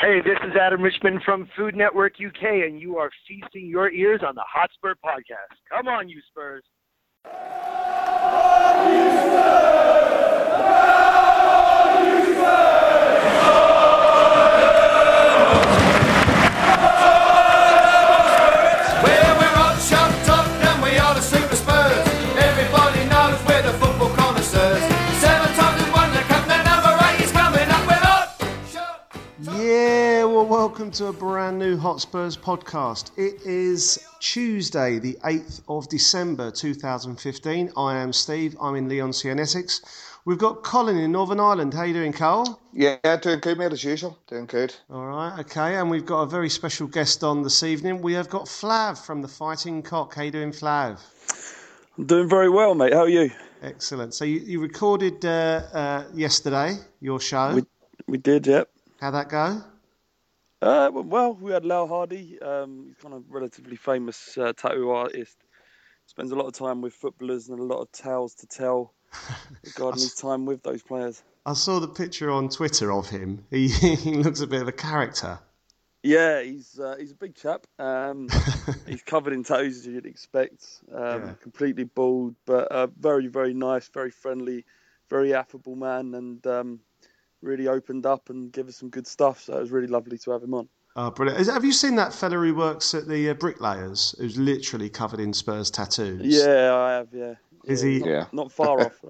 Hey, this is Adam Richmond from Food Network UK, and you are feasting your ears on the Hotspur Podcast. Come on, you Spurs. Welcome to a brand new Hotspurs podcast. It is Tuesday, the 8th of December 2015. I am Steve. I'm in Leigh-on-Sea in Essex. We've got Colin in Northern Ireland. How you doing, Cole? Yeah, doing good, mate, as usual. Doing good. All right, okay. And we've got a very special guest on this evening. We have got Flav from the Fighting Cock. How you doing, Flav? I'm doing very well, mate. How are you? Excellent. So you recorded yesterday your show. We did, yep. How'd that go? Well, we had Lau Hardy. He's kind of relatively famous tattoo artist. Spends a lot of time with footballers and a lot of tales to tell regarding his time with those players. I saw the picture on Twitter of him. He looks a bit of a character. Yeah, he's a big chap. He's covered in tattoos, as you'd expect. Completely bald, but very, very nice, very friendly, very affable man, and really opened up and gave us some good stuff. So it was really lovely to have him on. Oh, brilliant. Have you seen that fella who works at the Bricklayers, who's literally covered in Spurs tattoos? Yeah, I have, yeah. Is he? Yeah. Not far off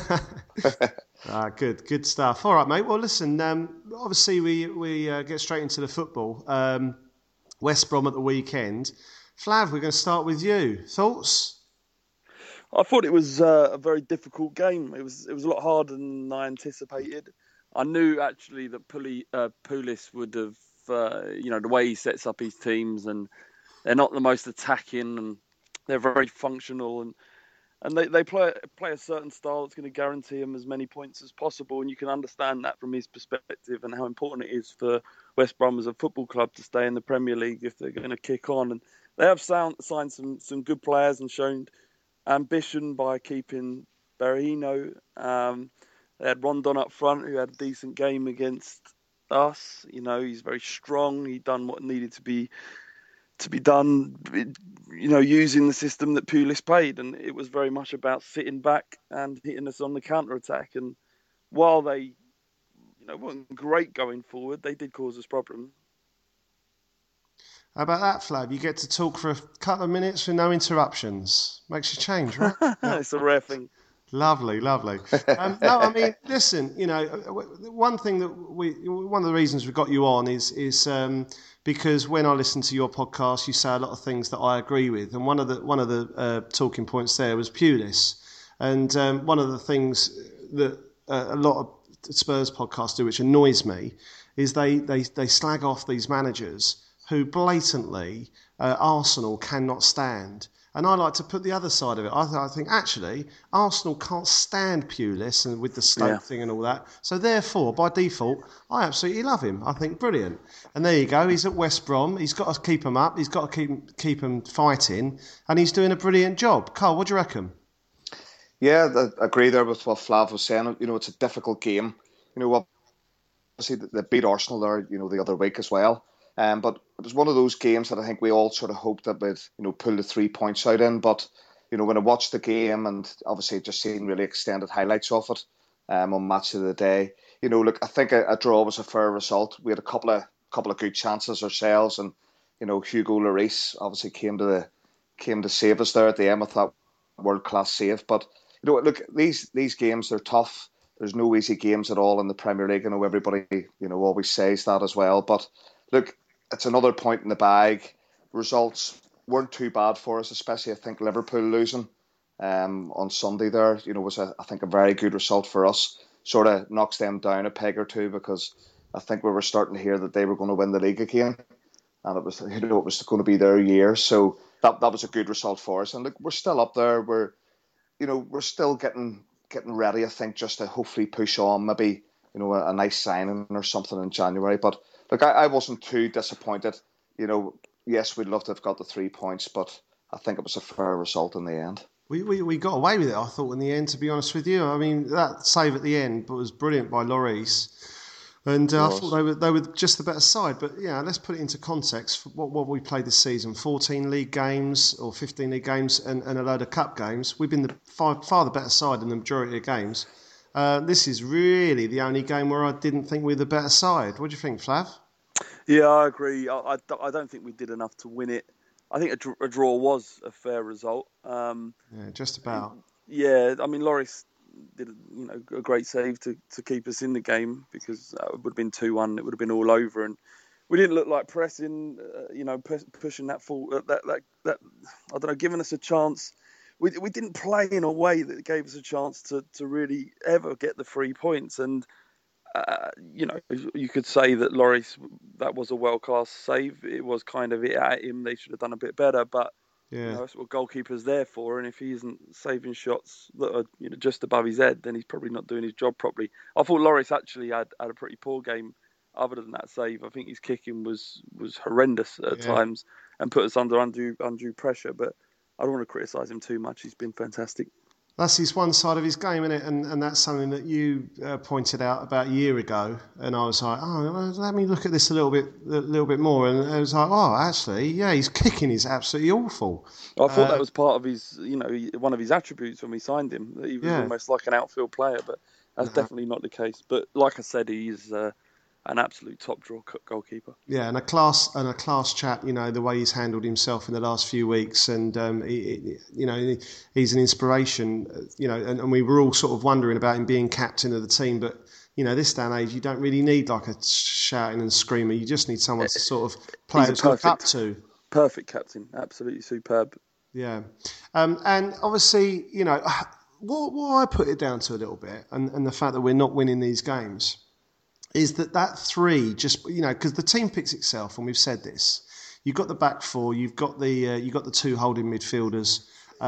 that. Good stuff. All right, mate. Well, listen, obviously we get straight into the football. West Brom at the weekend. Flav, we're going to start with you. Thoughts? I thought it was a very difficult game. It was a lot harder than I anticipated. I knew actually that Pulis would have, the way he sets up his teams, and they're not the most attacking, and they're very functional, and they play a certain style that's going to guarantee him as many points as possible, and you can understand that from his perspective and how important it is for West Brom as a football club to stay in the Premier League if they're going to kick on. And they have signed some good players and shown ambition by keeping Berahino. They had Rondon up front, who had a decent game against us. He's very strong. He'd done what needed to be done, using the system that Pulis played. And it was very much about sitting back and hitting us on the counter-attack. And while they, weren't great going forward, they did cause us problems. How about that, Flav? You get to talk for a couple of minutes with no interruptions. Makes you change, right? It's a rare thing. Lovely. No, I mean, listen. One of the reasons we got you on is because when I listen to your podcast, you say a lot of things that I agree with, and one of the talking points there was Pulis, and one of the things that a lot of Spurs podcasts do, which annoys me, is they slag off these managers who blatantly Arsenal cannot stand. And I like to put the other side of it. I think, actually, Arsenal can't stand Pulis and with the Stoke thing and all that. So, therefore, by default, I absolutely love him. I think brilliant. And there you go. He's at West Brom. He's got to keep him up. He's got to keep him fighting. And he's doing a brilliant job. Carl, what do you reckon? Yeah, I agree there with what Flav was saying. It's a difficult game. Obviously, they beat Arsenal there, the other week as well. But it was one of those games that I think we all sort of hoped that we'd, pull the 3 points out in. But, when I watched the game and obviously just seen really extended highlights of it on Match of the Day, I think a draw was a fair result. We had a couple of good chances ourselves, and, Hugo Lloris obviously came to save us there at the end with that world-class save. But, look, these games, they're tough. There's no easy games at all in the Premier League. I know everybody, always says that as well. But, look, it's another point in the bag. Results weren't too bad for us, especially I think Liverpool losing on Sunday there, was I think a very good result for us. Sort of knocks them down a peg or two, because I think we were starting to hear that they were going to win the league again, and it was going to be their year. So that was a good result for us. And look, we're still up there. We're still getting ready, I think, just to hopefully push on, maybe a nice signing or something in January. But look, I wasn't too disappointed. Yes, we'd love to have got the 3 points, but I think it was a fair result in the end. We got away with it, I thought, in the end, to be honest with you. I mean, that save at the end was brilliant by Lloris. And I thought they were just the better side. But yeah, let's put it into context. What we played this season: 14 league games or 15 league games, and a load of cup games. We've been far the better side in the majority of games. This is really the only game where I didn't think we were the better side. What do you think, Flav? Yeah, I agree. I don't think we did enough to win it. I think a draw was a fair result. Yeah, just about. Yeah, I mean, Lloris did a great save to keep us in the game, because it would have been 2-1. It would have been all over, and we didn't look like pressing. Pushing that full that I don't know, giving us a chance. We didn't play in a way that gave us a chance to really ever get the 3 points. And you could say that Lloris, that was a world-class save. It was kind of it at him. They should have done a bit better, but Yeah. that's what goalkeeper's there for. And if he isn't saving shots that are just above his head, then he's probably not doing his job properly. I thought Lloris actually had a pretty poor game other than that save. I think his kicking was horrendous at times and put us under undue pressure, but I don't want to criticise him too much. He's been fantastic. That's his one side of his game, isn't it? And that's something that you pointed out about a year ago. And I was like, oh, let me look at this a little bit more. And I was like, oh, actually, yeah, his kicking is absolutely awful. I thought that was part of his, one of his attributes when we signed him. That he was almost like an outfield player, but that's definitely not the case. But like I said, he is an absolute top draw goalkeeper. Yeah, and a class chap. The way he's handled himself in the last few weeks, and he's an inspiration. And we were all sort of wondering about him being captain of the team, but this day and age, you don't really need like a shouting and screaming. You just need someone to sort of play to look up to. Perfect captain, absolutely superb. Yeah, and obviously, what I put it down to a little bit, and the fact that we're not winning these games, is that three just because the team picks itself, and we've said this. You've got the back four, you've got the two holding midfielders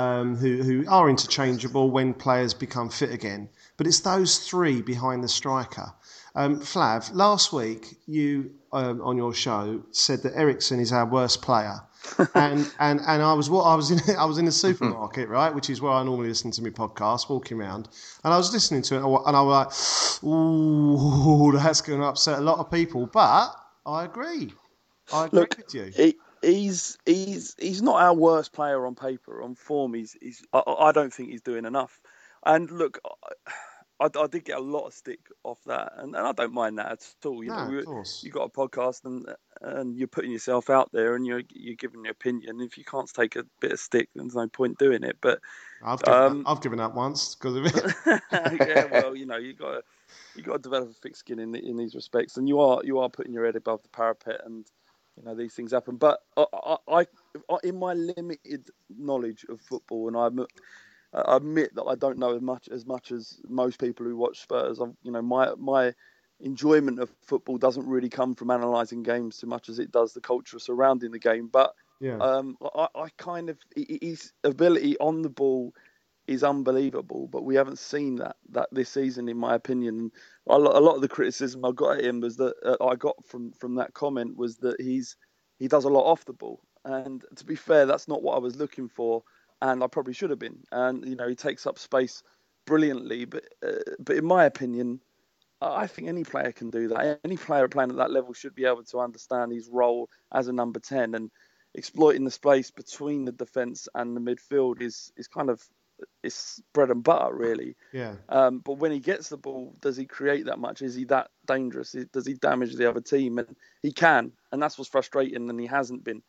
who are interchangeable when players become fit again. But it's those three behind the striker. Flav, last week you on your show said that Eriksen is our worst player. and I was in a supermarket, right, which is where I normally listen to my podcast, walking around, and I was listening to it, and I was like, "Ooh, that's going to upset a lot of people." But I agree. With you. He's not our worst player on paper. On form, I don't think he's doing enough. And look, I did get a lot of stick off that, and I don't mind that at all. Of course. You got a podcast, and you're putting yourself out there, and you're giving your opinion. If you can't take a bit of stick, then there's no point doing it. But I've given up once because of it. Yeah, well, you got to develop a thick skin in these respects, and you are putting your head above the parapet, and these things happen. But I in my limited knowledge of football, and I admit that I don't know as much as most people who watch Spurs. My enjoyment of football doesn't really come from analysing games so much as it does the culture surrounding the game. But I kind of, his ability on the ball is unbelievable, but we haven't seen that this season, in my opinion. A lot of the criticism I got at him was that I got from that comment was that he does a lot off the ball, and to be fair, that's not what I was looking for, and I probably should have been. And he takes up space brilliantly, but in my opinion, I think any player can do that. Any player playing at that level should be able to understand his role as a number 10, and exploiting the space between the defence and the midfield is kind of, it's bread and butter, really. Yeah. But when he gets the ball, does he create that much? Is he that dangerous? Does he damage the other team? And he can, and that's what's frustrating. And he hasn't been.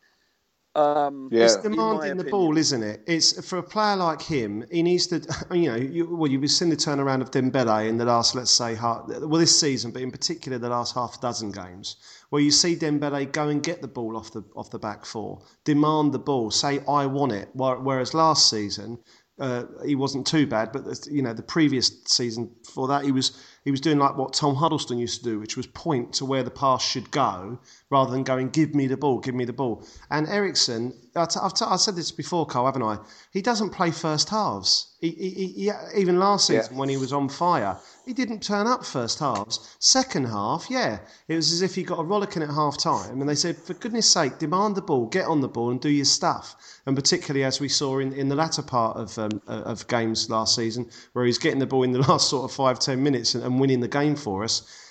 It's demanding the ball, isn't it? It's for a player like him. He needs to, you've seen the turnaround of Dembele in the last, let's say, this season, but in particular the last half a dozen games, where you see Dembele go and get the ball off the back four, demand the ball, say I want it. Whereas last season, he wasn't too bad, but the previous season before that, he was doing like what Tom Huddleston used to do, which was point to where the pass should go rather than going, give me the ball. And Eriksen, I've said this before, Carl, haven't I? He doesn't play first halves. He even last season when he was on fire, he didn't turn up first halves. Second half, it was as if he got a rollicking at half time, and they said, for goodness sake, demand the ball, get on the ball and do your stuff. And particularly as we saw in the latter part of games last season, where he's getting the ball in the last sort of 5-10 minutes and winning the game for us.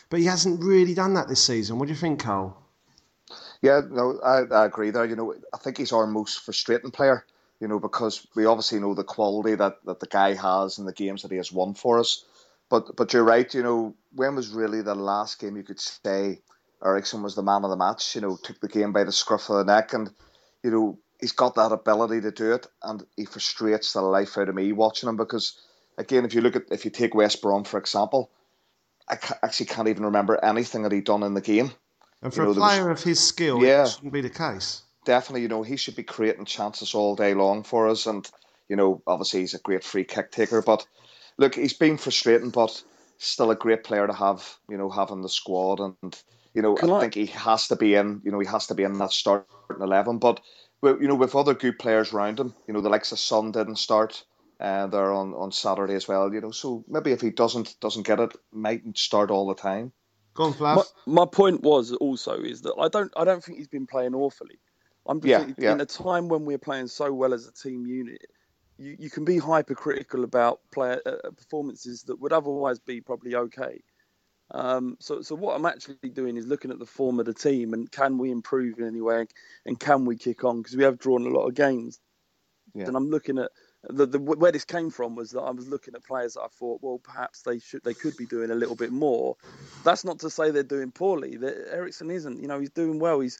but he hasn't really done that this season. What do you think, Cole? Yeah, no, I agree there. I think he's our most frustrating player, because we obviously know the quality that the guy has in the games that he has won for us. But you're right, when was really the last game you could say Eriksen was the man of the match, took the game by the scruff of the neck, and, he's got that ability to do it, and he frustrates the life out of me watching him because, again, if you take West Brom, for example, actually can't even remember anything that he'd done in the game. And for a player of his skill, yeah, it shouldn't be the case. Definitely, he should be creating chances all day long for us. And, obviously he's a great free kick taker. But look, he's been frustrating, but still a great player to have, have in the squad. And, I think he has to be in, he has to be in that starting 11. But, with other good players around him, the likes of Son didn't start there on Saturday as well, So maybe if he doesn't get it, mightn't start all the time. Go on, Flav. My point was also is that I don't think he's been playing awfully. I'm just thinking, in a time when we're playing so well as a team unit, you can be hypercritical about player performances that would otherwise be probably okay. So what I'm actually doing is looking at the form of the team and can we improve in any way and can we kick on, because we have drawn a lot of games. Yeah. And I'm looking at where this came from was that I was looking at players that I thought, well, perhaps they could be doing a little bit more. That's not to say they're doing poorly. Eriksen isn't. He's doing well. He's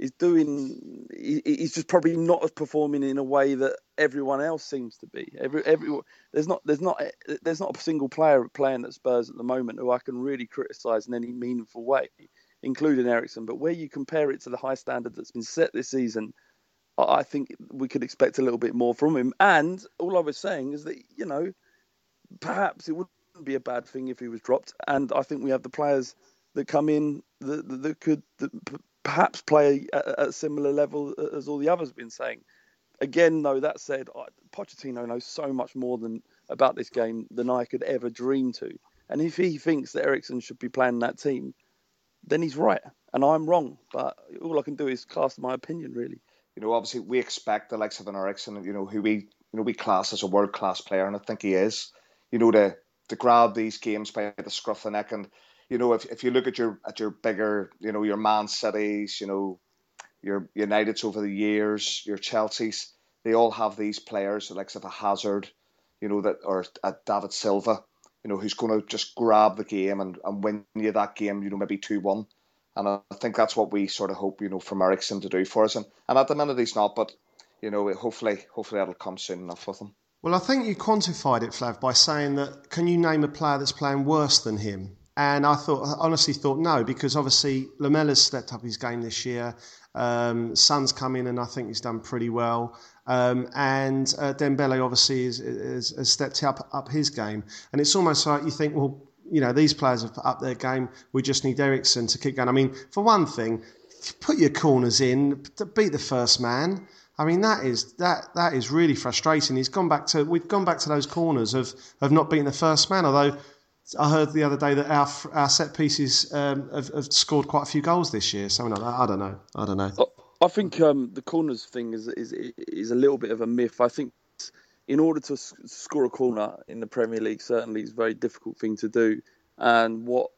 just probably not performing in a way that everyone else seems to be. There's not a single player playing at Spurs at the moment who I can really criticise in any meaningful way, including Eriksen. But where you compare it to the high standard that's been set this season, I think we could expect a little bit more from him. And all I was saying is that, perhaps it wouldn't be a bad thing if he was dropped. And I think we have the players that come in that could perhaps play at a similar level as all the others have been saying. Again, though, that said, Pochettino knows so much more about this game than I could ever dream to. And if he thinks that Eriksen should be playing that team, then he's right. And I'm wrong. But all I can do is cast my opinion, really. Obviously we expect the likes of an Eriksen, who we class as a world-class player, and I think he is, to grab these games by the scruff of the neck. And, if you look at your bigger, your Man Cities, your Uniteds over the years, your Chelseas, they all have these players, the likes of a Hazard, or a David Silva, who's going to just grab the game and win you that game, maybe 2-1. And I think that's what we sort of hope, from Eriksen to do for us. And at the minute he's not, but, hopefully that'll come soon enough with him. Well, I think you quantified it, Flav, by saying that, can you name a player that's playing worse than him? And I honestly thought no, because obviously Lamella's stepped up his game this year. Son's come in and I think he's done pretty well. And Dembele obviously has stepped up his game. And it's almost like you think, well, these players have put up their game. We just need Eriksen to keep going. I mean, for one thing, put your corners in, beat the first man. I mean, that is really frustrating. We've gone back to those corners of not beating the first man. Although I heard the other day that our set pieces have scored quite a few goals this year. Something like that. I don't know. I think the corners thing is a little bit of a myth. I think in order to score a corner in the Premier League, certainly it's a very difficult thing to do. And what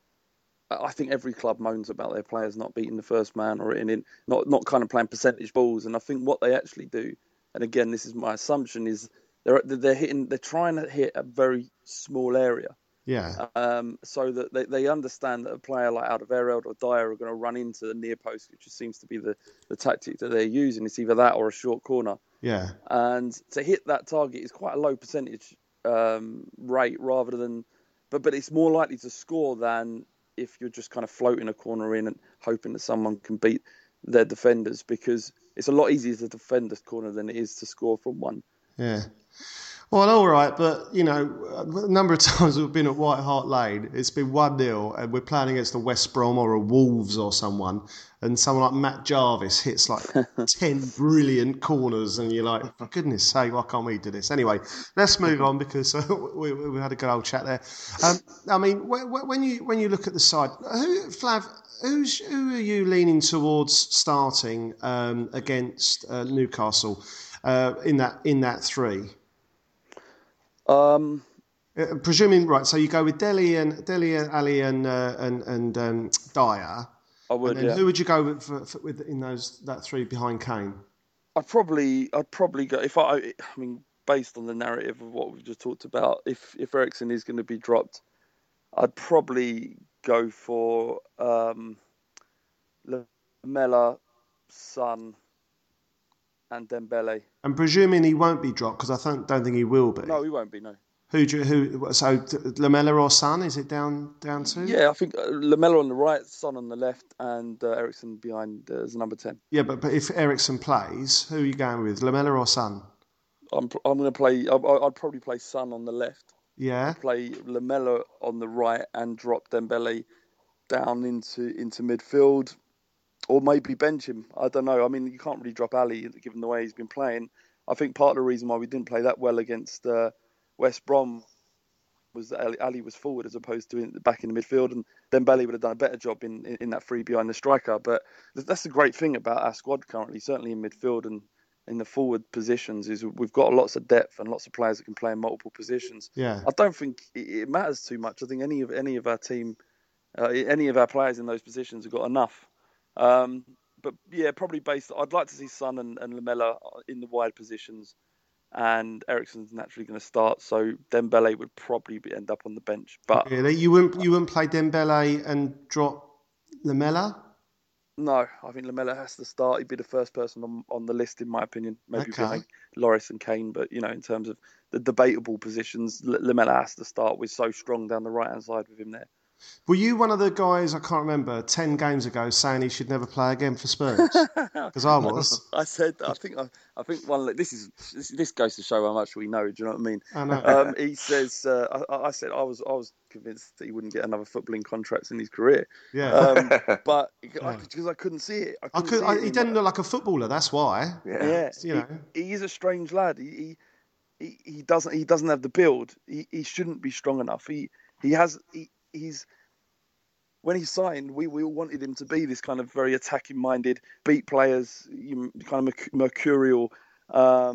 I think every club moans about their players not beating the first man or not kind of playing percentage balls. And I think what they actually do, and again, this is my assumption, is they're trying to hit a very small area. Yeah. So that they understand that a player like Alderweireld or Dyer are going to run into the near post, which seems to be the tactic that they're using. It's either that or a short corner. Yeah. And to hit that target is quite a low percentage rate, rather than, but it's more likely to score than if you're just kind of floating a corner in and hoping that someone can beat their defenders, because it's a lot easier to defend a corner than it is to score from one. Yeah. Well, all right, but, a number of times we've been at White Hart Lane, it's been 1-0 and we're playing against a West Brom or a Wolves or someone, and someone like Matt Jarvis hits like 10 brilliant corners and you're like, for goodness sake, why can't we do this? Anyway, let's move on because we had a good old chat there. I mean, when you look at the side, Flav, who are you leaning towards starting against Newcastle in that three? Presuming right, so you go with Dele and Ali and Dyer, I and would, then yeah. who would you go with in that three behind Kane? I'd probably go if I mean, based on the narrative of what we've just talked about, if Eriksen is going to be dropped, I'd probably go for Lamela, Son, and Dembele. And presuming he won't be dropped, because I don't think he will be. No, he won't be. No. So Lamela or Son? Is it down to? Yeah, I think Lamela on the right, Son on the left, and Eriksen behind as number 10. Yeah, but if Eriksen plays, who are you going with, Lamela or Son? I'm going to play. I'd probably play Son on the left. Yeah. Play Lamela on the right and drop Dembele down into midfield, or maybe bench him. I don't know. I mean, you can't really drop Ali given the way he's been playing. I think part of the reason why we didn't play that well against West Brom was that Ali was forward as opposed to back in the midfield, and Dembele would have done a better job in that free behind the striker. But that's the great thing about our squad currently, certainly in midfield and in the forward positions, is we've got lots of depth and lots of players that can play in multiple positions. Yeah. I don't think it matters too much. I think any of our team, any of our players in those positions have got enough. But yeah, probably I'd like to see Son and Lamela in the wide positions, and Eriksen's naturally going to start, so Dembele would probably end up on the bench. But really, you wouldn't play Dembele and drop Lamela? No, I think Lamela has to start. He'd be the first person on the list, in my opinion, maybe behind Lloris and Kane. But in terms of the debatable positions, Lamela has to start. We're so strong down the right hand side with him there. Were you one of the guys, I can't remember, 10 games ago saying he should never play again for Spurs? Because I was. I said, I think one. This goes to show how much we know. Do you know what I mean? I know. He says, I said I was convinced that he wouldn't get another footballing contract in his career. Yeah. But because I couldn't see it. He didn't look like a footballer. That's why. Yeah. He is a strange lad. He doesn't have the build. He shouldn't be strong enough. He's when he signed, we all wanted him to be this kind of very attacking-minded, beat players, kind of mercurial. Like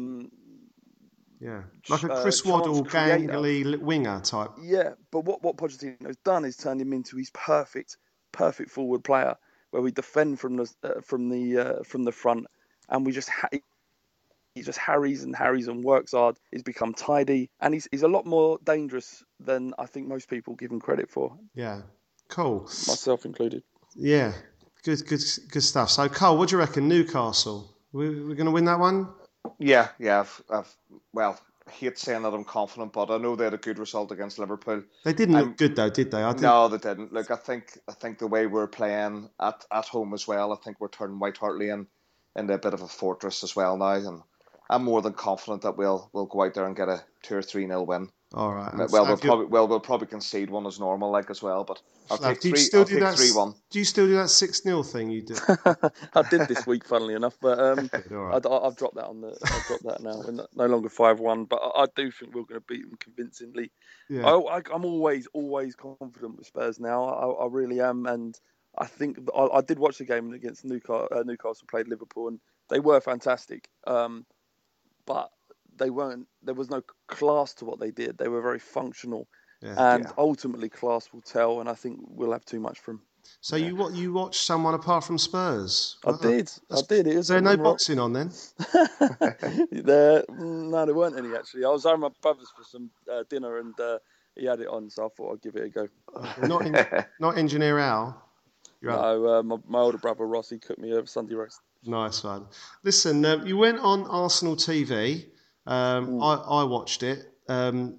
a Chris Waddle, gangly winger type. Yeah, but what Pochettino's done is turned him into his perfect forward player, where we defend from the front, and we just. He just harries and works hard. He's become tidy, and he's a lot more dangerous than I think most people give him credit for. Yeah, cool. Myself included. Yeah, good stuff. So, Carl, what do you reckon? Newcastle, we're going to win that one? Yeah. I hate saying that I'm confident, but I know they had a good result against Liverpool. They didn't look good though, did they? No, they didn't. Look, I think the way we're playing at home as well, I think we're turning White Hart Lane into a bit of a fortress as well now, and I'm more than confident that we'll go out there and get a 2 or 3-0 win. All right. We'll probably concede one as normal, as well. But I'll take 3-1. Do you still do that 6-0 thing you did? I did this week, funnily enough, but right. I've dropped that I've dropped that now. We're no longer 5-1, but I do think we're going to beat them convincingly. Yeah. I'm always confident with Spurs now. I really am, and I think I did watch the game against Newcastle played Liverpool, and they were fantastic. But they weren't. There was no class to what they did. They were very functional, ultimately class will tell. And I think we'll have too much from. So you watched someone apart from Spurs? I did. Is there no boxing on then? There weren't any actually. I was at my brother's for some dinner, and he had it on, so I thought I'd give it a go. Not Engineer Al. No, my older brother Ross, he cooked me a Sunday roast. Nice one. Listen, you went on Arsenal TV. I watched it, and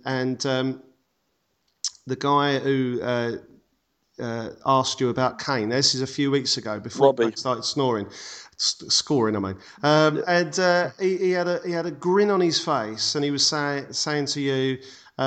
the guy who asked you about Kane. This is a few weeks ago before he started scoring. I mean, and he had a grin on his face, and he was saying to you,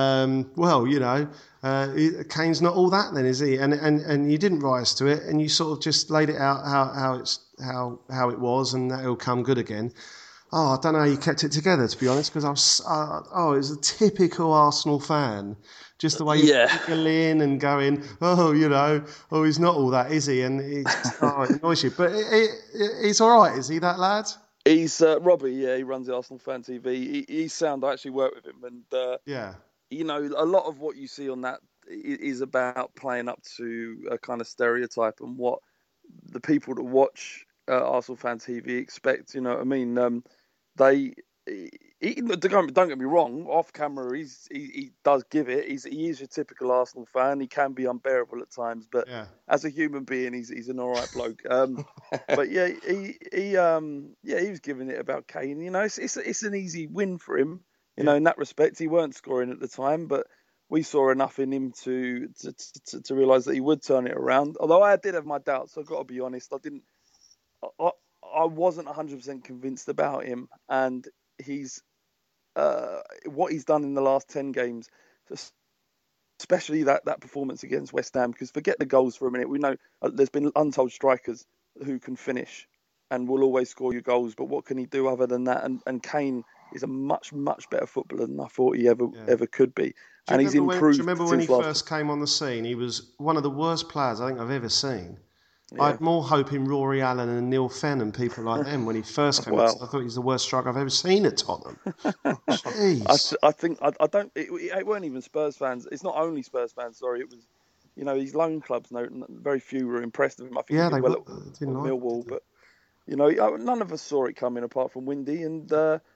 Kane's not all that then, is he? And you didn't rise to it, and you sort of just laid it out how it was, and that it'll come good again. Oh, I don't know how you kept it together, to be honest, because it was a typical Arsenal fan. Just the way you go in and going, he's not all that, is he? And it annoys you. But he's all right, is he, that lad? He's Robbie, he runs the Arsenal Fan TV. He's sound. I actually work with him, and a lot of what you see on that is about playing up to a kind of stereotype and what the people that watch Arsenal fan TV expect. You know what I mean? They don't get me wrong. Off camera, he does give it. He is your typical Arsenal fan. He can be unbearable at times, but as a human being, he's an all right bloke. But yeah, he was giving it about Kane. You know, it's an easy win for him. You know, in that respect, he weren't scoring at the time, but we saw enough in him to realise that he would turn it around. Although I did have my doubts, I've got to be honest. I wasn't 100% convinced about him, and he's what he's done in the last 10 games, especially that performance against West Ham. Because forget the goals for a minute. We know there's been untold strikers who can finish and will always score you goals, but what can he do other than that? And Kane is a much better footballer than I thought he ever could be. And he's improved. Do you remember when he first came on the scene? He was one of the worst players I think I've ever seen. Yeah. I had more hope in Rory Allen and Neil Fenn and people like them when he first came. Wow. I thought he was the worst striker I've ever seen at Tottenham. Jeez. I think I don't. It weren't even Spurs fans. It's not only Spurs fans. Sorry, it was. You know, these loan clubs. No, very few were impressed with him. I think he did well at Millwall, but you know, none of us saw it coming apart from Windy and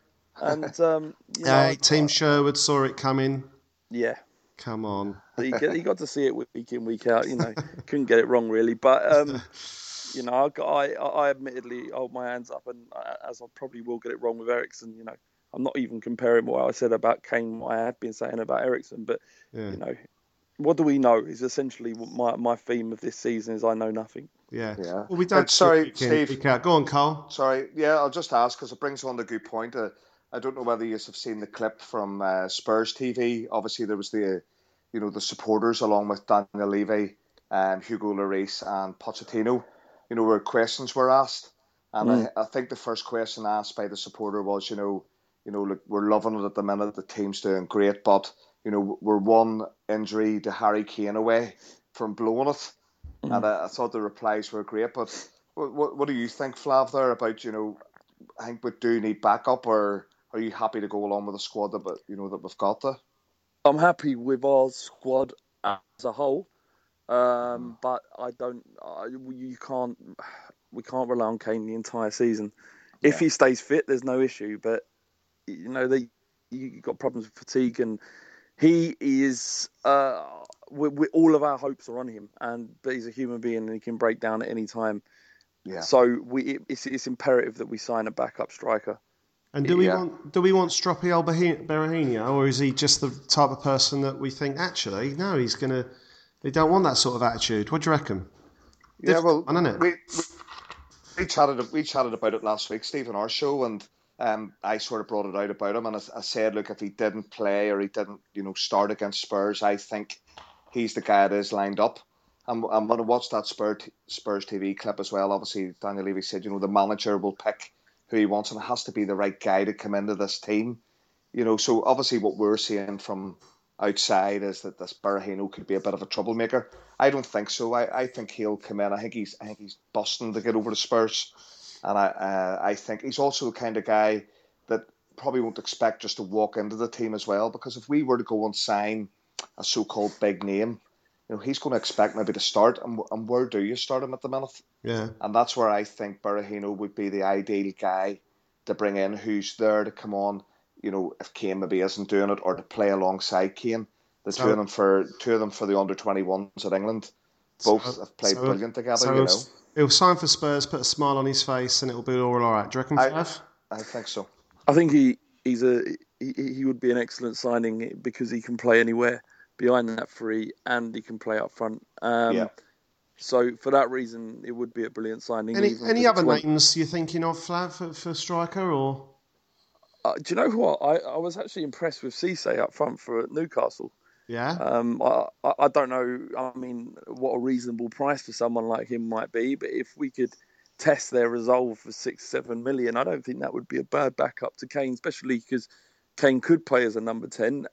Team Sherwood saw it coming. Yeah. Come on. He got to see it week in, week out. You know, couldn't get it wrong really. But you know, I admittedly hold my hands up, and as I probably will get it wrong with Eriksen. You know, I'm not even comparing what I said about Kane, what I have been saying about Eriksen. But you know, what do we know? Is essentially what my theme of this season is. I know nothing. Yeah. Well, we don't. Sorry, Steve. Go on, Carl. Sorry. Yeah, I'll just ask because it brings on a good point. I don't know whether you have seen the clip from Spurs TV. Obviously, there was the supporters along with Daniel Levy, Hugo Lloris, and Pochettino. You know, where questions were asked, and I think the first question asked by the supporter was, look, we're loving it at the minute. The team's doing great, but we're one injury to Harry Kane away from blowing it. And I thought the replies were great. But what do you think, Flav, there about I think we do need backup, or are you happy to go along with the squad that we've got there? I'm happy with our squad as a whole, but I don't. We can't rely on Kane the entire season. Yeah. If he stays fit, there's no issue. But you got problems with fatigue, and he is. All of our hopes are on him, but he's a human being and he can break down at any time. Yeah. So it's imperative that we sign a backup striker. And do we want Stroppy Berahino, or is he just the type of person that we think actually no, they don't want that sort of attitude? What do you reckon? Yeah, well, I don't know. We chatted about it last week, Steve, on our show, and I sort of brought it out about him, and I said, look, if he didn't play or he didn't, start against Spurs, I think he's the guy that is lined up. And I'm going to watch that Spurs TV clip as well. Obviously, Daniel Levy said, the manager will pick who he wants, and it has to be the right guy to come into this team. So obviously what we're seeing from outside is that this Berahino could be a bit of a troublemaker. I don't think so. I think he'll come in. I think he's busting to get over to Spurs. And I think he's also the kind of guy that probably won't expect just to walk into the team as well, because if we were to go and sign a so-called big name, he's going to expect maybe to start, and where do you start him at the minute? Yeah. And that's where I think Berahino would be the ideal guy to bring in, who's there to come on, if Kane maybe isn't doing it, or to play alongside Kane. Two of them for the under-21s at England. Both have played brilliant together, He'll sign for Spurs, put a smile on his face, and it'll be all right. Do you reckon, Flav? I think so. I think he would be an excellent signing because he can play anywhere behind that three, and he can play up front. So for that reason, it would be a brilliant signing. Any other names you're thinking of, Flav, for striker, or? Do you know what? I was actually impressed with Cisse up front for Newcastle. Yeah. I don't know. I mean, what a reasonable price for someone like him might be, but if we could test their resolve for 6-7 million, I don't think that would be a bad backup to Kane, especially because Kane could play as a number 10.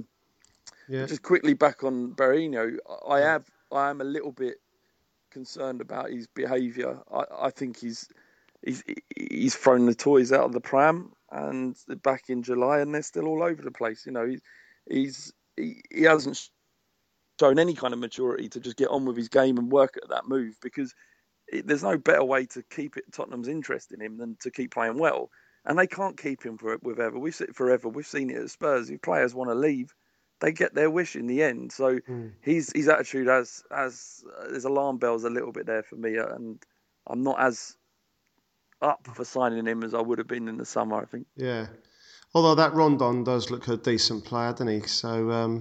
Just quickly back on Berahino, I am a little bit concerned about his behaviour. I think he's thrown the toys out of the pram, and back in July, and they're still all over the place. He's he hasn't shown any kind of maturity to just get on with his game and work at that move, because there's no better way to keep Tottenham's interest in him than to keep playing well. And they can't keep him forever. We've seen it at Spurs. If players want to leave, they get their wish in the end. So his attitude has there's alarm bells a little bit there for me, and I'm not as up for signing him as I would have been in the summer, I think. Yeah. Although that Rondon does look a decent player, doesn't he? So,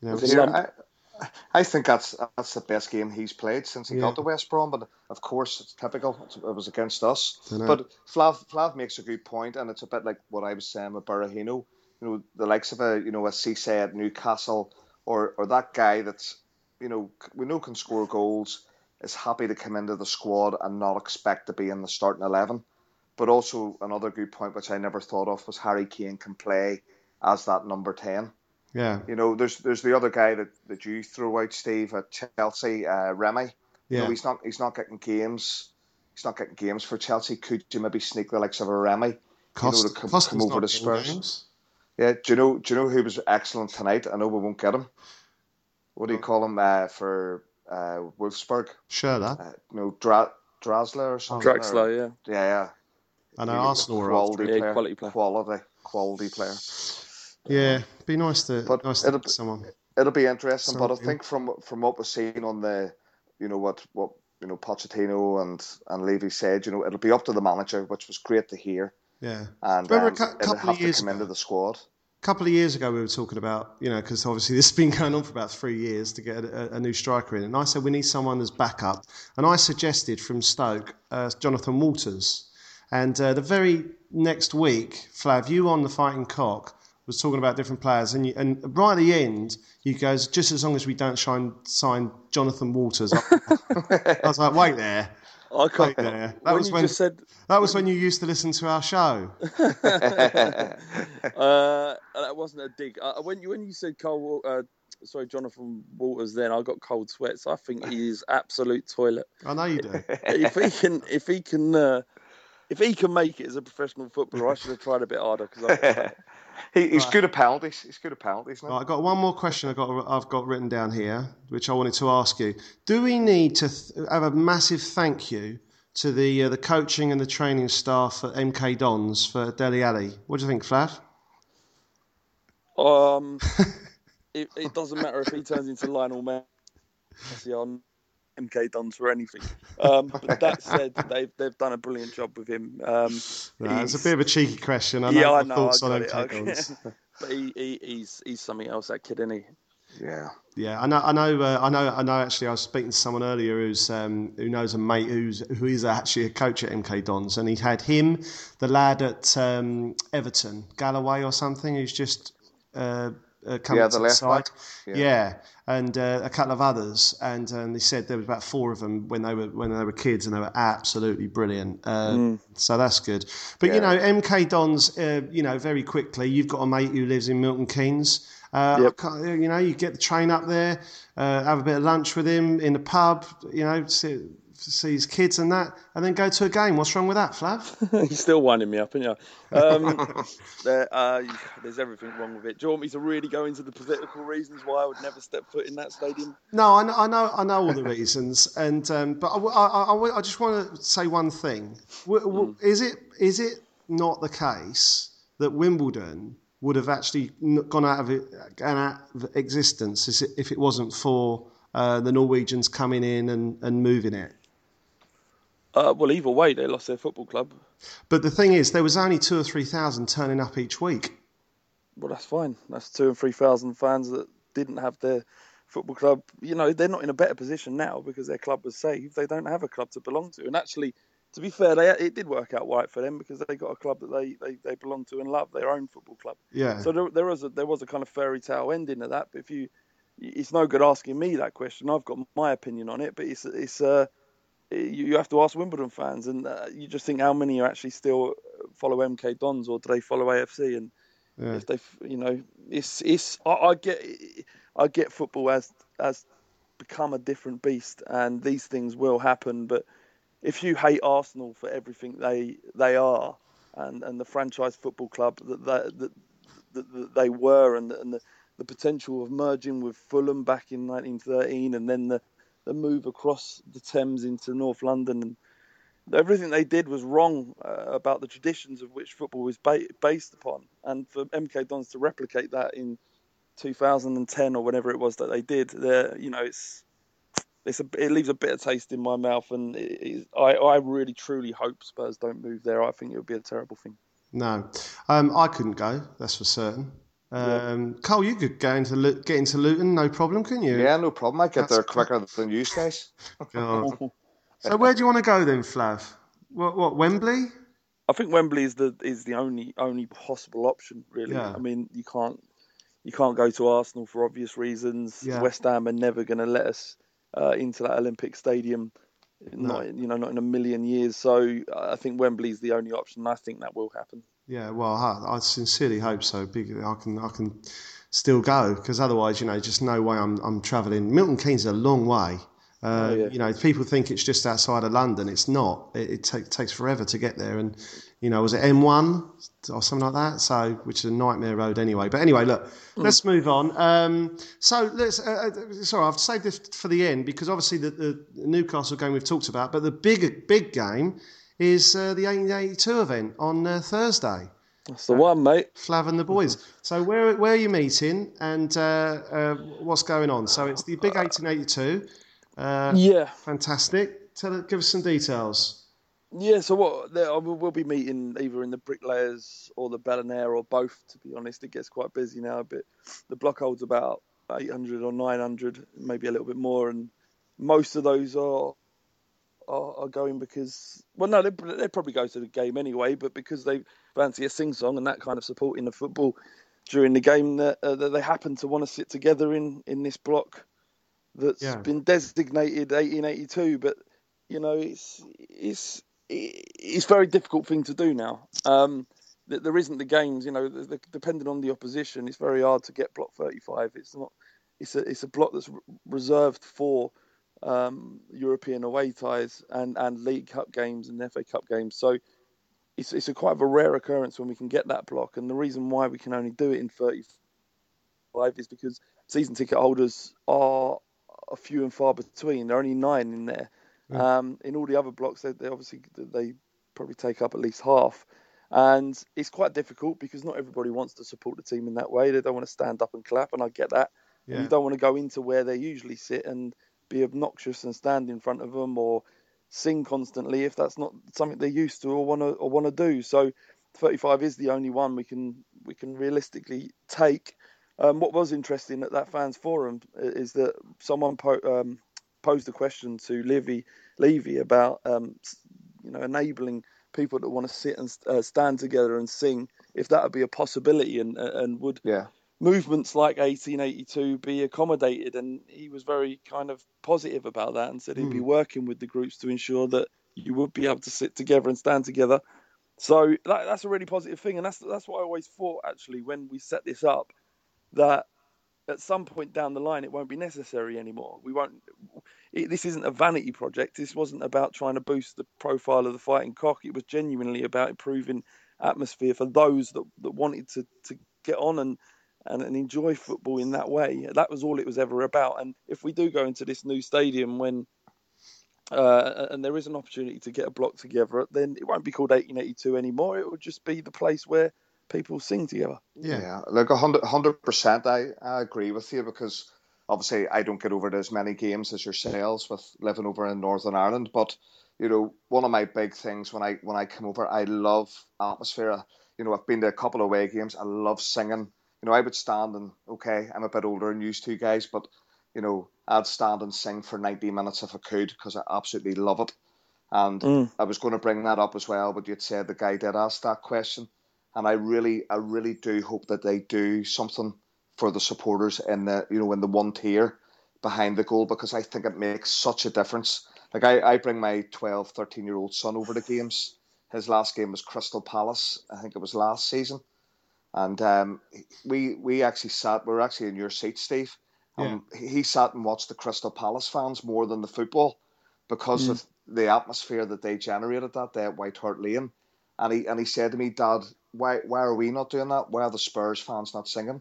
I think that's the best game he's played since he got to West Brom. But of course, it's typical. It was against us. But Flav makes a good point, and it's a bit like what I was saying with Berahino. The likes of a Cisse at Newcastle, or that guy that's we know can score goals, is happy to come into the squad and not expect to be in the starting 11. But also another good point, which I never thought of, was Harry Kane can play as that number 10. Yeah. There's the other guy that you throw out, Steve, at Chelsea, Remy. Yeah. He's not getting games. He's not getting games for Chelsea. Could you maybe sneak the likes of a Remy to come over to Spurs? Games. Yeah. Do you know who was excellent tonight? I know we won't get him. What do you call him for Wolfsburg? Schürrle. Drasler or something. Draxler, yeah. Yeah. I know Arsenal were quality player. Yeah, be nice to get someone. It'll be interesting, but I think from what we're seeing on the, what Pochettino and Levy said, it'll be up to the manager, which was great to hear. Yeah, and remember it'll have to come into the squad. A couple of years ago, we were talking about, because obviously this has been going on for about 3 years to get a new striker in, and I said we need someone as backup, and I suggested from Stoke Jonathan Walters, and the very next week, Flav, you on the Fighting Cock was talking about different players, and right at the end, you goes, just as long as we don't sign Jonathan Walters. I was like, wait there. Wait there. That was when you used to listen to our show. That wasn't a dig. When you said Jonathan Walters, then I got cold sweats. I think he is absolute toilet. I know you do. If he can make it as a professional footballer, I should have tried a bit harder because he's good at penalties. He's good at penalties now. Right, I've got one more question I've got written down here, which I wanted to ask you. Do we need to have a massive thank you to the coaching and the training staff at MK Dons for Dele Alli? What do you think, Flav? It doesn't matter if he turns into Lionel Messi on MK Dons for anything. But that said, they've done a brilliant job with him. It's a bit of a cheeky question. I know. But he's something else, that kid, isn't he? Yeah. I know. Actually, I was speaking to someone earlier who knows a mate who is actually a coach at MK Dons, and he had him, the lad at Everton, Galloway or something, who's just coming to the left side. Yeah. And a couple of others, and they said there was about 4 of them when they were kids, and they were absolutely brilliant. So that's good. But MK Dons, very quickly, you've got a mate who lives in Milton Keynes. You get the train up there, have a bit of lunch with him in the pub, see his kids and that, and then go to a game. What's wrong with that, Flav? You're still winding me up, aren't you? There's everything wrong with it. Do you want me to really go into the political reasons why I would never step foot in that stadium? No, I know all the reasons, and but I just want to say one thing. Is it not the case that Wimbledon would have actually gone out of existence if it wasn't for the Norwegians coming in and moving it? Well, either way, they lost their football club. But the thing is, there was only 2,000 or 3,000 turning up each week. Well, that's fine. That's 2,000 and 3,000 fans that didn't have their football club. They're not in a better position now because their club was saved. They don't have a club to belong to. And actually, to be fair, it did work out right for them because they got a club that they belong to and love, their own football club. Yeah. So there was a kind of fairy tale ending to that. But it's no good asking me that question. I've got my opinion on it, but you have to ask Wimbledon fans, and you just think how many are actually still follow MK Dons or do they follow AFC? And if they, I get football as become a different beast, and these things will happen. But if you hate Arsenal for everything they are, and the franchise football club that they were, and the potential of merging with Fulham back in 1913, and then the move across the Thames into North London. And everything they did was wrong about the traditions of which football was based upon. And for MK Dons to replicate that in 2010 or whenever it was that they did, it leaves a bitter taste in my mouth. And I really truly hope Spurs don't move there. I think it would be a terrible thing. No, I couldn't go. That's for certain. Cole, you could get into Luton, no problem, couldn't you? Yeah, no problem. I get there quicker than you guys. So where do you want to go then, Flav? What Wembley? I think Wembley is the only possible option, really. Yeah. I mean, you can't go to Arsenal for obvious reasons. Yeah. West Ham are never going to let us into that Olympic Stadium. No. Not in a million years. So I think Wembley is the only option. I think that will happen. Yeah, well, I sincerely hope so. I can still go, because otherwise, just no way I'm travelling. Milton Keynes is a long way. People think it's just outside of London. It's not. It takes forever to get there, and was it M1 or something like that? So, which is a nightmare road anyway. But anyway, look, let's move on. So let's. Sorry, I've saved this for the end because obviously the Newcastle game we've talked about, but the big game is the 1882 event on Thursday. That's the one, mate. Flav and the boys. So where are you meeting and what's going on? So it's the big 1882. Yeah. Fantastic. Give us some details. Yeah, so we'll be meeting either in the Bricklayers or the Bel Air or both, to be honest. It gets quite busy now a bit. The block holds about 800 or 900, maybe a little bit more, and most of those are going because, well, no, they probably go to the game anyway, but because they fancy a sing-song and that kind of support in the football during the game, that they happen to want to sit together in this block that's been designated 1882. But it's a very difficult thing to do now. There isn't the games, depending on the opposition, it's very hard to get block 35. It's not. It's a block that's reserved for European away ties and League Cup games and FA Cup games. So it's a quite of a rare occurrence when we can get that block. And the reason why we can only do it in 35 is because season ticket holders are a few and far between. There are only 9 in there. In all the other blocks, they probably take up at least half. And it's quite difficult because not everybody wants to support the team in that way. They don't want to stand up and clap, and I get that. Yeah. And you don't want to go into where they usually sit and be obnoxious and stand in front of them or sing constantly if that's not something they're used to or want to do. So 35 is the only one we can realistically take. What was interesting at that fans forum is that someone posed a question to Levy about enabling people that want to sit and stand together and sing, if that would be a possibility, and would movements like 1882 be accommodated. And he was very kind of positive about that and said he'd be working with the groups to ensure that you would be able to sit together and stand together. So that's a really positive thing, and that's what I always thought, actually, when we set this up, that at some point down the line it won't be necessary anymore. This isn't a vanity project. This wasn't about trying to boost the profile of the Fighting Cock. It was genuinely about improving atmosphere for those that wanted to get on and enjoy football in that way. That was all it was ever about. And if we do go into this new stadium when and there is an opportunity to get a block together, then it won't be called 1882 anymore. It will just be the place where people sing together. Yeah, look, 100%. I agree with you, because obviously I don't get over to as many games as yourselves with living over in Northern Ireland. But one of my big things when I come over, I love atmosphere. I've been to a couple of away games. I love singing. I would stand and, okay, I'm a bit older than you two guys, but I'd stand and sing for 90 minutes if I could, because I absolutely love it. And I was going to bring that up as well, but you'd said the guy did ask that question. And I really do hope that they do something for the supporters in the one tier behind the goal, because I think it makes such a difference. Like I bring my 12, 13-year-old son over to games. His last game was Crystal Palace. I think it was last season. And we actually sat, we were actually in your seat, Steve. He sat and watched the Crystal Palace fans more than the football, because of the atmosphere that they generated that day at White Hart Lane. And he said to me, Dad, why are we not doing that? Why are the Spurs fans not singing?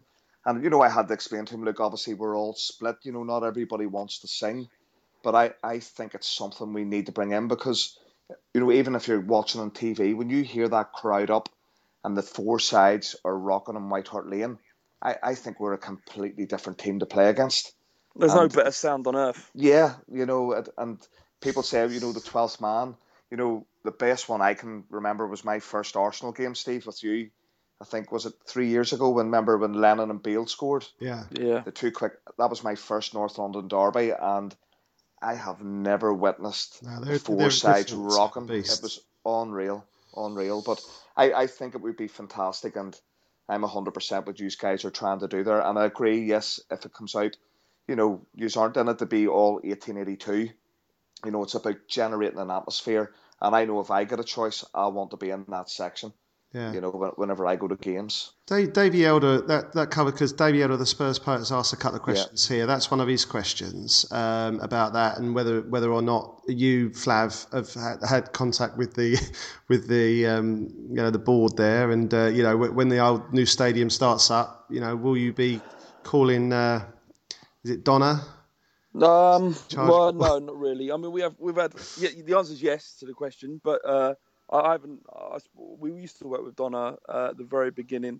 And, you know, I had to explain to him, look, obviously we're all split, you know, not everybody wants to sing. But I think it's something we need to bring in because, you know, even if you're watching on TV, when you hear that crowd up and the four sides are rocking on White Hart Lane, I think we're a completely different team to play against. There's no And better sound on earth. yeah, you know, and people say, you know, the 12th man, you know, the best one I can remember was my first Arsenal game, Steve, with you. I think, was it 3 years ago when Lennon and Bale scored? Yeah. The two quick, that was my first North London derby, and I have never witnessed No, the they're four a sides different rocking. It beast. was unreal, unreal. But I think it would be fantastic, and I'm 100% what you guys are trying to do there. And I agree, yes, if it comes out, you know, you aren't in it to be all 1882. You know, it's about generating an atmosphere. And I know if I get a choice, I want to be in that section. Yeah. You know, whenever I go to games. Davey Elder, that cover, because Davey Elder, the Spurs poet, has asked a couple of questions here. That's one of his questions about that, and whether or not you, Flav, have had contact with the you know, the board there, and you know, when the old new stadium starts up, you know, will you be calling? Is it Donna? Well, no, not really. I mean, we've had. Yeah, the answer is yes to the question, but I haven't. We used to work with Donna at the very beginning,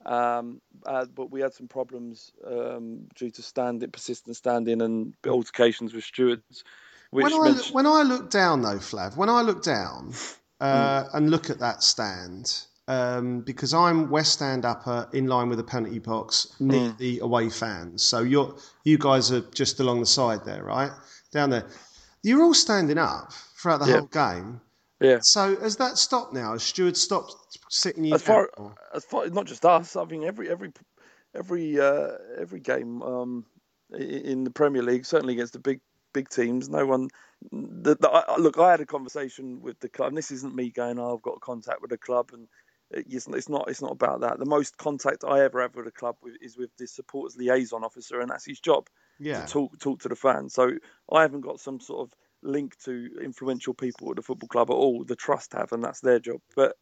but we had some problems due to persistent standing and altercations with stewards. When I look down though, Flav, when I look down and look at that stand, because I'm West Stand upper in line with the penalty box near the away fans. So you guys are just along the side there, right? Down there. You're all standing up throughout the whole game. Yeah. So has that stopped now? Has Stuart stopped sitting you as down? far not just us. I think every game in the Premier League, certainly against the big teams, no one. Look, I had a conversation with the club, and this isn't me going, "Oh, I've got contact with the club," and it's not about that. The most contact I ever have with a club is with the supporters liaison officer, and that's his job to talk to the fans. So I haven't got some sort of link to influential people at the football club at all. The trust have, and that's their job. But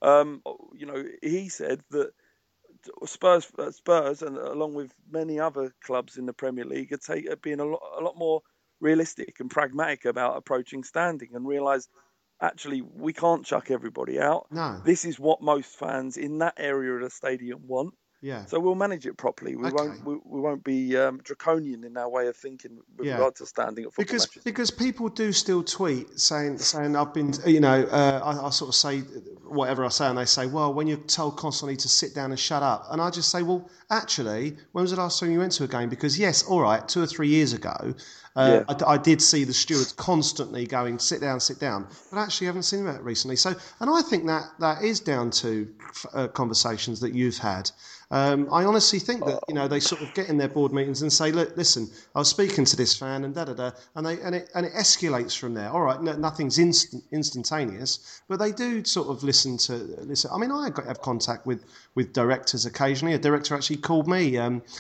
you know, he said that Spurs, and along with many other clubs in the Premier League, are being a lot more realistic and pragmatic about approaching standing, and realise actually we can't chuck everybody out. No. This is what most fans in that area of the stadium want. Yeah. So we'll manage it properly. We won't be draconian in our way of thinking with regard to standing at football matches. Because people do still tweet saying I've been, you know, I sort of say whatever I say, and they say, well, when you're told constantly to sit down and shut up, and I just say, well, actually, when was the last time you went to a game? Because yes, all right, 2 or 3 years ago, I did see the stewards constantly going, sit down, but actually I haven't seen that recently. So, and I think that is down to conversations that you've had. I honestly think that, you know, they sort of get in their board meetings and say, look, listen, I was speaking to this fan and and it escalates from there. All right, nothing's instantaneous, but they do sort of listen. I mean, I have contact with directors occasionally. A director actually called me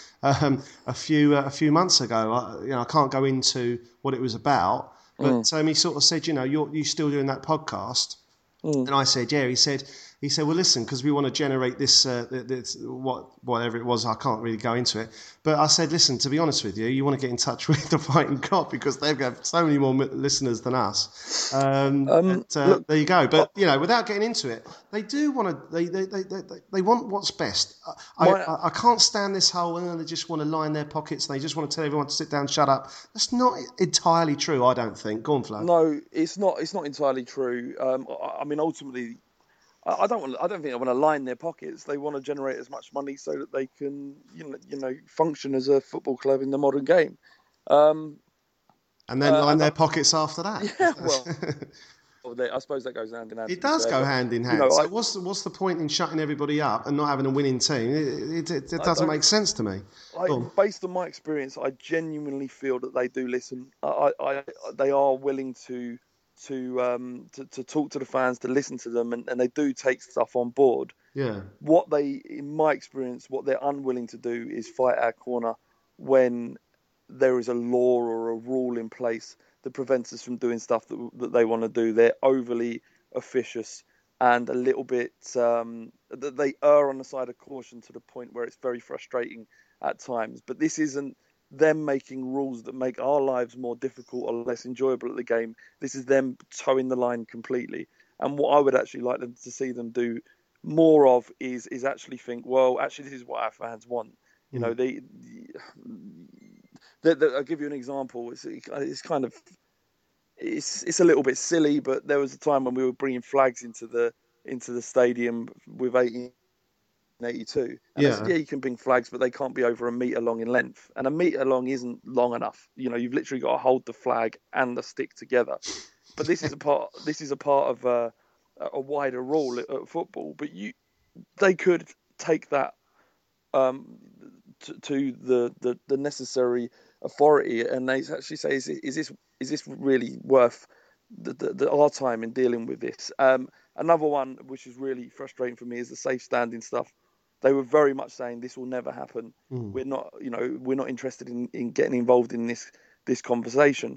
a few months ago. You know, I can't go into what it was about, but he sort of said, you know, you still doing that podcast? And I said, yeah. He said, well, listen, because we want to generate this whatever it was. I can't really go into it. But I said, listen, to be honest with you, you want to get in touch with the Fighting Cock because they've got so many more listeners than us. Look, there you go. But, you know, without getting into it, they do want to, they want what's best. I can't stand this whole, and they just want to line their pockets and they just want to tell everyone to sit down, shut up. That's not entirely true, I don't think. Go on, Flo. No, it's not entirely true. I mean, ultimately, I don't think they want to line their pockets. They want to generate as much money so that they can, you know, function as a football club in the modern game. And then line their pockets after that. Yeah, well, I suppose that goes hand in hand. It does go hand in hand. You know, so what's the point in shutting everybody up and not having a winning team? It doesn't make sense to me. Based on my experience, I genuinely feel that they do listen. They are willing to talk to the fans, to listen to them, and they do take stuff on board. Yeah. In my experience, what they're unwilling to do is fight our corner when there is a law or a rule in place that prevents us from doing stuff that they want to do. They're overly officious and a little bit, they err on the side of caution to the point where it's very frustrating at times. But this isn't them making rules that make our lives more difficult or less enjoyable at the game. This is them towing the line completely. And what I would actually like them to see them do more of is actually think, well, actually, this is what our fans want. You know, I'll give you an example. It's kind of it's a little bit silly, but there was a time when we were bringing flags into the stadium with 1882. And I said, yeah, you can bring flags, but they can't be over a metre long in length. And a metre long isn't long enough. You know, you've literally got to hold the flag and the stick together. But this is a part of a wider rule at football. But they could take that to the necessary authority, and they actually say, is this really worth our time in dealing with this? Another one which is really frustrating for me is the safe standing stuff. They were very much saying this will never happen. We're not interested in getting involved in this conversation.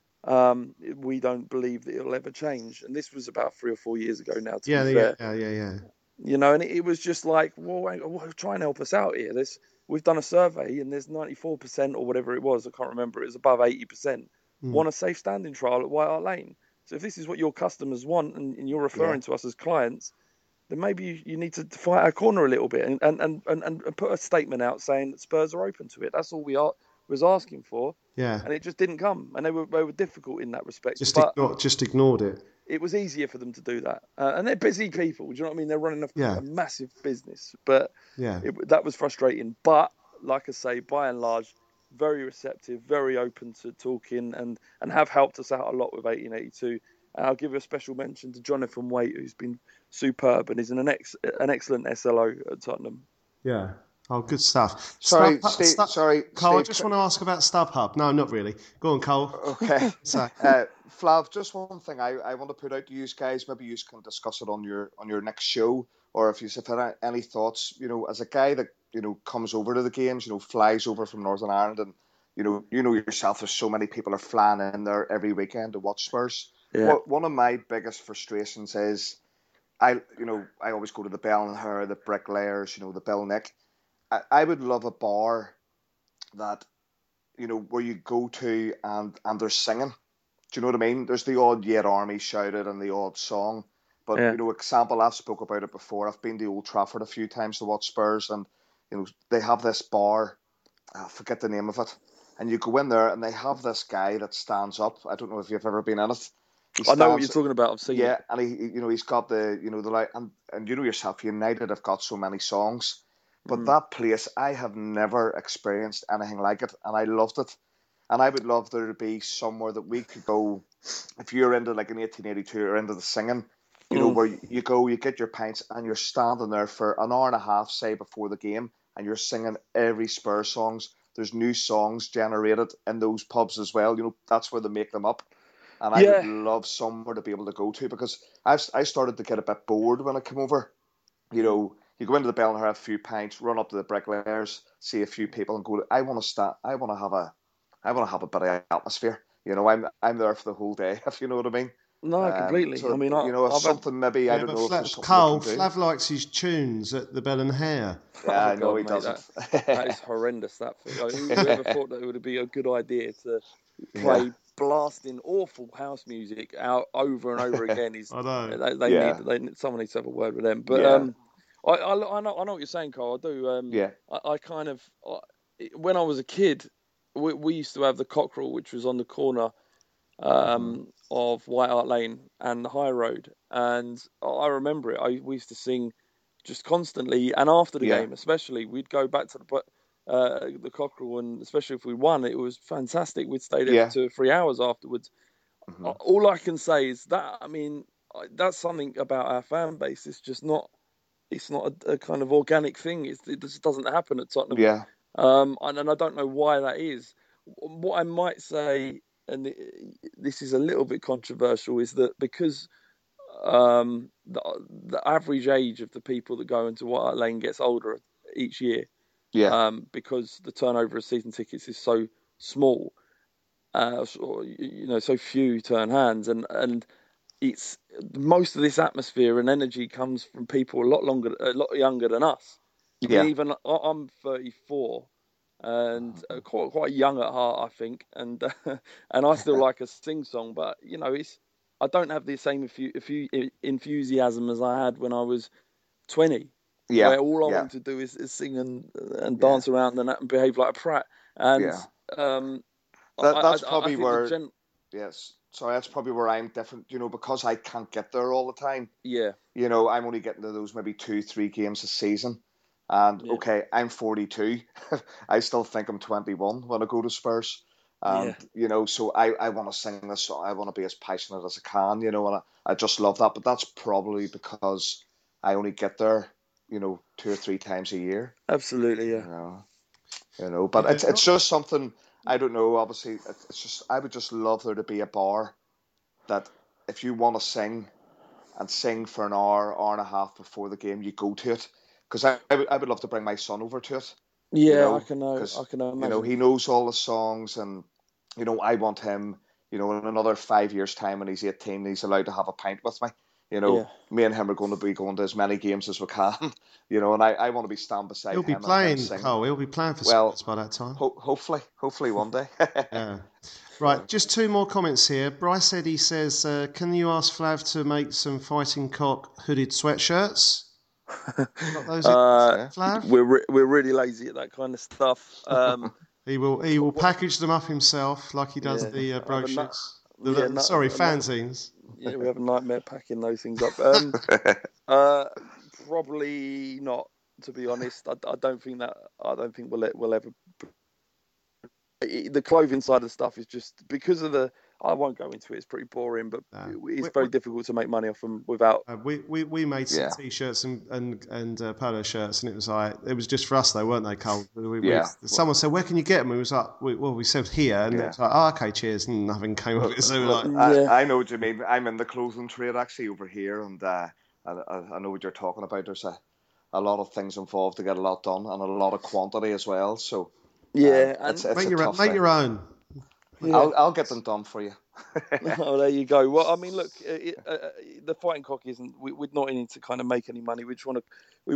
We don't believe that it'll ever change. And this was about 3 or 4 years ago now, to be fair. Yeah. You know, and it was just like, well, try and help us out here. We've done a survey, and there's 94% or whatever it was, I can't remember, it was above 80%, want a safe standing trial at White Hart Lane. So if this is what your customers want, and you're referring to us as clients, then maybe you need to fight our corner a little bit and put a statement out saying that Spurs are open to it. That's all we was asking for. Yeah. And it just didn't come, and they were difficult in that respect. Just ignored it. It was easier for them to do that. And they're busy people. Do you know what I mean? They're running a massive business. But that was frustrating. But like I say, by and large, very receptive, very open to talking, and have helped us out a lot with 1882. And I'll give a special mention to Jonathan Waite, who's been superb and is an excellent SLO at Tottenham. Yeah. Oh, good stuff. Sorry, Carl, Steve, I just want to ask about StubHub. No, not really. Go on, Carl. Okay. Flav, just one thing I want to put out to you guys. Maybe you can discuss it on your next show, or if you have any thoughts. You know, as a guy that comes over to the games, flies over from Northern Ireland, and you know yourself. There's so many people are flying in there every weekend to watch Spurs. Yeah. One of my biggest frustrations is I always go to the Bell and Hur, the Bricklayers, the Bill Nick. I would love a bar that, where you go to and they're singing. Do you know what I mean? There's the odd Yet Army shouted and the odd song. But, example, I've spoke about it before. I've been to Old Trafford a few times to watch Spurs, and, they have this bar. I forget the name of it. And you go in there and they have this guy that stands up. I don't know if you've ever been in it. I know what you're talking about. I've seen it. Yeah, and he's got the light, and you know yourself, United have got so many songs. But that place, I have never experienced anything like it, and I loved it. And I would love there to be somewhere that we could go, if you're into like an 1882 or into the singing, where you go, you get your pints, and you're standing there for an hour and a half, say, before the game, and you're singing every Spurs songs. There's new songs generated in those pubs as well. That's where they make them up. And I would love somewhere to be able to go to, because I started to get a bit bored when I came over. You go into the Bell and have a few pints, run up to the Bricklayers, see a few people, and go. I want to have a bit of atmosphere. I'm there for the whole day, if you know what I mean. No, completely. So, I mean, if something maybe I don't know. Carl, Flav likes his tunes at the Bell and Hare. Yeah, I know he doesn't. That is horrendous. That thing. Whoever thought that it would be a good idea to play blasting awful house music out over and over again? I know. Someone needs to have a word with them. But I know what you're saying, Carl. I do. I kind of when I was a kid, we used to have the Cockerel, which was on the corner of White Hart Lane and the High Road, and I remember it. We used to sing just constantly, and after the game, especially, we'd go back to the Cockerel, and especially if we won, it was fantastic. We'd stay there for 2 or 3 hours afterwards. All I can say is that, I mean, that's something about our fan base. It's not a kind of organic thing. It just doesn't happen at Tottenham. Yeah. And I don't know why that is. What I might say, and this is a little bit controversial, is that because the average age of the people that go into White Hart Lane gets older each year, because the turnover of season tickets is so small, so few turn hands, and it's most of this atmosphere and energy comes from people a lot younger than us. I mean, even I'm 34, and quite young at heart, I think, and and I still like a sing song, but I don't have the same enthusiasm as I had when I was 20, Yeah, where all I yeah, wanted to do is sing and dance around and behave like a prat. And yeah. um, That's I probably think where, yes, sorry, that's probably where I'm different, because I can't get there all the time. yeah, I'm only getting to those maybe 2, 3 games a season. And yeah, okay, I'm 42. I still think I'm 21 when I go to Spurs. yeah, And, so I want to sing this song. I want to be as passionate as I can, and I just love that. But that's probably because I only get there, 2 or 3 times a year. absolutely, yeah. You know, but Yeah. it's just something, I don't know. Obviously, it's just, I would just love there to be a bar that if you want to sing and sing for an hour and a half before the game, you go to it. Because I would love to bring my son over to it, Yeah, I because, can imagine. he knows all the songs, and, I want him, in another 5 years' time when he's 18, he's allowed to have a pint with me. Yeah, Me and him are going to be going to as many games as we can, and I want to be stand beside He'll be him and him playing, singing. Cole. He'll be playing for Well, Spurs by that time. hopefully one day. Yeah. Right, just 2 more comments here. Bryce Eddy says, can you ask Flav to make some Fighting Cock hooded sweatshirts? Got those in, Flav? we're really lazy at that kind of stuff. He will package them up himself like he does Yeah, the I have brochures. yeah, Fanzines. yeah, we have a nightmare packing those things up. Probably not, to be honest. I don't think we'll ever. The clothing side of stuff is just because of the. I won't go into it. It's pretty boring, but it's very difficult to make money off them without. We made some t-shirts and polo shirts, and it was just for us though, weren't they, Cole? Someone said, "Where can you get them?" We was like, we said here, and it was like, "Oh, okay, cheers," and nothing came of it. So we were like, I know what you mean. I'm in the clothing trade actually over here, and I know what you're talking about. There's a lot of things involved to get a lot done, and a lot of quantity as well. So Yeah, it's make a tough thing. your own. Yeah. I'll get them done for you. Oh, there you go. Well, I mean, look, the Fighting Cock isn't. We're not in it to kind of make any money. We want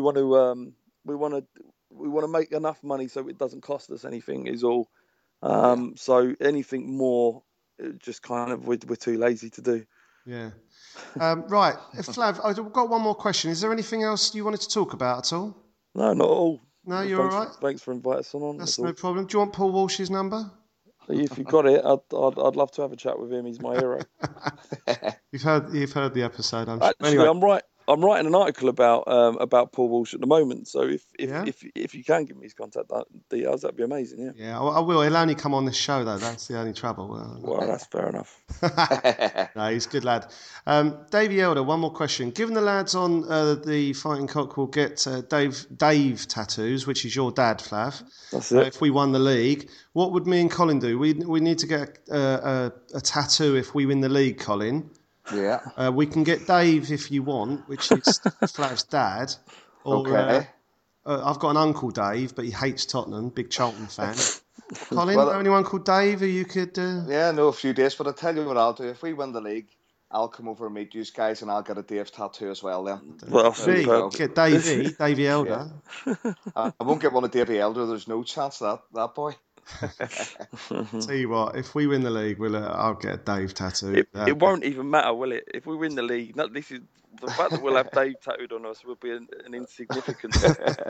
to make enough money so it doesn't cost us anything. Is all. So anything more, just kind of we're too lazy to do. Yeah. Right, Flav, I've got one more question. Is there anything else you wanted to talk about at all? No, not at all. No, you're all right. Thanks for inviting us on. That's no problem. Do you want Paul Walsh's number? If you've got it, I'd love to have a chat with him. He's my hero. You've heard the episode, I'm sure. Actually, Anyway. I'm writing an article about Paul Walsh at the moment. So if you can give me his contact details, that'd be amazing. Yeah. Yeah, I will. He'll only come on this show though. That's the only trouble. Well, that's fair enough. No, he's a good lad. Davey Elder, one more question. Given the lads on the Fighting Cock will get Dave tattoos, which is your dad, Flav. That's it. If we won the league, what would me and Colin do? We need to get a tattoo if we win the league, Colin. Yeah. We can get Dave if you want, which is Flav's dad. Or, okay. I've got an uncle Dave, but he hates Tottenham, big Charlton fan. Colin, know anyone called Dave who you could... Yeah, I know a few days, but I'll tell you what I'll do. If we win the league, I'll come over and meet you guys, and I'll get a Dave tattoo as well then. Well, get Davey Elder. Yeah. I won't get one of Davey Elder. There's no chance of that boy. Tell you what, if we win the league, I'll get a Dave tattoo. It won't even matter, will it? If we win the league, this is the fact that we'll have Dave tattooed on us will be an insignificant.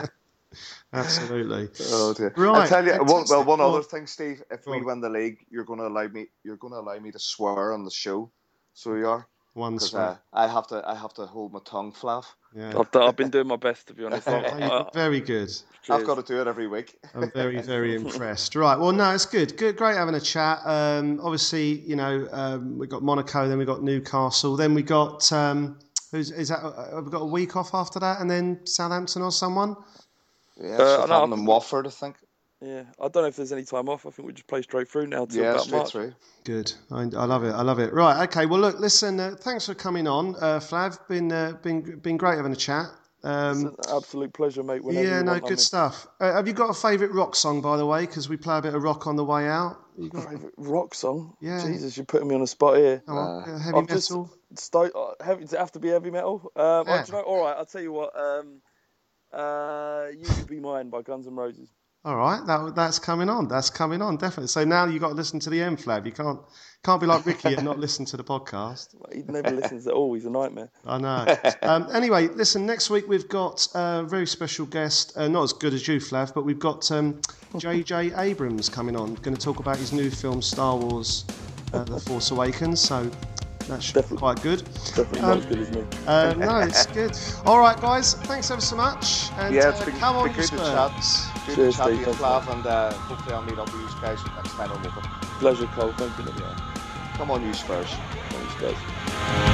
Absolutely. Oh dear. Right. I tell you, one other thing, Steve. If we win the league, you're going to allow me to swear on the show. So you are. One swear. I have to hold my tongue, Flav. Yeah. I've been doing my best, to be honest. Very good. Cheers. I've got to do it every week. I'm very, very impressed. Right. Well, no, it's good. Great having a chat. Obviously, we got Monaco, then we got Newcastle, then we got we've got a week off after that, and then Southampton or someone. Yeah, Southampton and Watford, I think. Yeah, I don't know if there's any time off. I think we just play straight through now. Straight March. Through. Good. I love it. Right. Okay. Well, look. Listen. Thanks for coming on, Flav. Been great having a chat. It's an absolute pleasure, mate. Good stuff. Have you got a favourite rock song, by the way? Because we play a bit of rock on the way out. Favourite rock song? Yeah. Jesus, you're putting me on the spot here. Heavy metal. Does it have to be heavy metal? All right. I'll tell you what. You Could Be Mine by Guns N' Roses. All right, that's coming on. That's coming on, definitely. So now you've got to listen to the M Flav. You can't be like Ricky and not listen to the podcast. He never listens at all. He's a nightmare. I know. Anyway, listen, next week we've got a very special guest, not as good as you, Flav, but we've got J.J. Abrams coming on, going to talk about his new film, Star Wars The Force Awakens. So that should be quite good. Definitely not as good as me. No, it's good. All right, guys, thanks ever so much. And it's been, come on, good to chat. Good Cheers, to chat to you, Steve. Flav, and hopefully I'll meet up with you guys next time I'm over. Pleasure, Cole. Thank you. Come on, you Spurs. Thanks, guys.